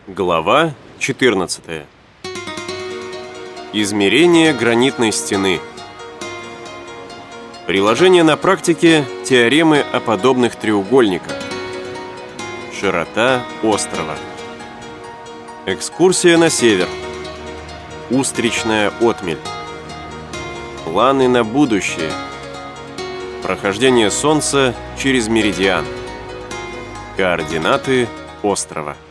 Глава 14. Измерение гранитной стены. Приложение на практике теоремы о подобных треугольниках. Широта острова. Экскурсия на север. Устричная отмель. Планы на будущее. Прохождение Солнца через меридиан. Координаты острова.